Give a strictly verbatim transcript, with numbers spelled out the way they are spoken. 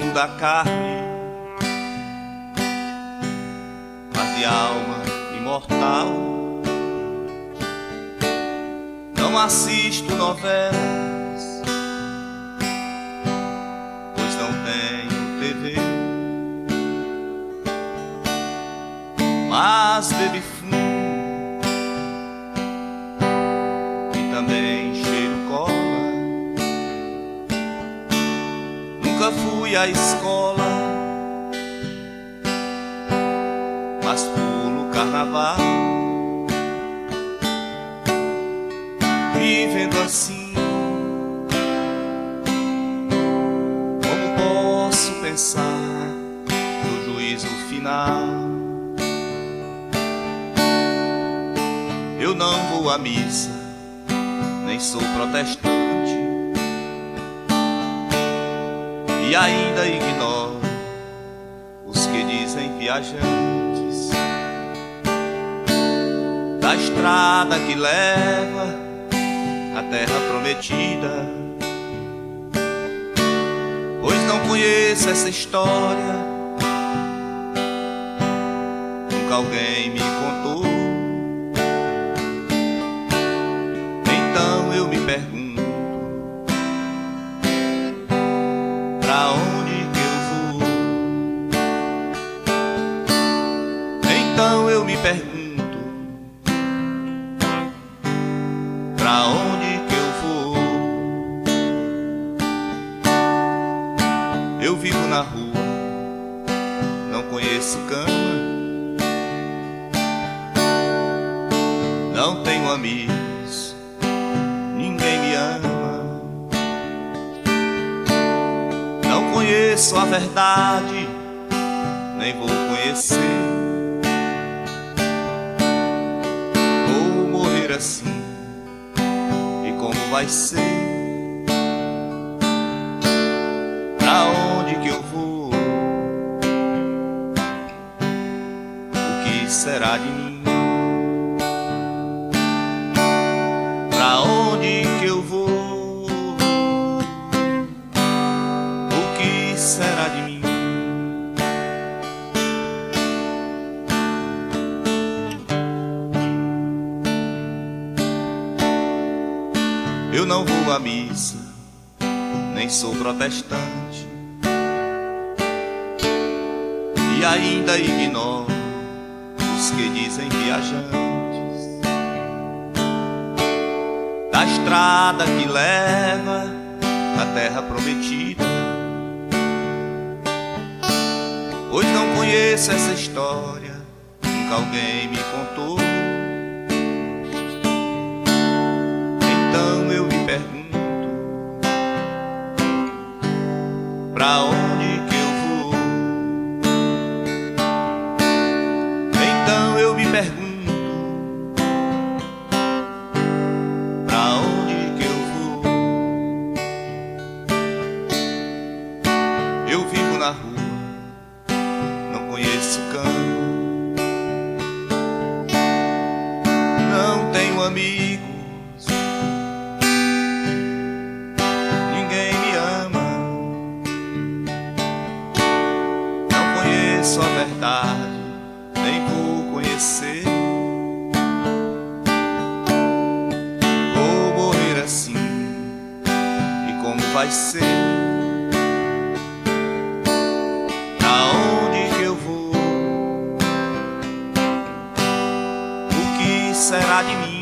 mundo da carne, mas de alma imortal. Não assisto novelas, pois não tenho T V, mas bebo fumo e também cheiro cola. Nunca fui à escola, mas pulo carnaval. Vivendo assim, como posso pensar no juízo final? Eu não vou à missa, nem sou protestante, e ainda ignoro os que dizem viajantes da estrada que leva a terra prometida, pois não conheço essa história, nunca alguém me contou. Então eu me pergunto, pra onde que eu vou? Então eu me pergunto, pra onde eu vivo na rua, não conheço cama, não tenho amigos, ninguém me ama. Não conheço a verdade, nem vou conhecer. Vou morrer assim, e como vai ser? Pra onde que eu vou? O que será de mim? Pra onde que eu vou? O que será de mim? Eu não vou à missa, nem sou protestante, e ainda ignoro os que dizem viajantes da estrada que leva à terra prometida, pois não conheço essa história, nunca alguém me contou. Então eu me pergunto, pra onde que eu vou? Então eu me pergunto, pra onde que eu vou? Eu vivo na rua, não conheço cama, não tenho amigos, ninguém me ama. Não conheço a verdade, nem vou conhecer. Vou morrer assim, e como vai ser? Pra onde que eu vou? O que será de mim?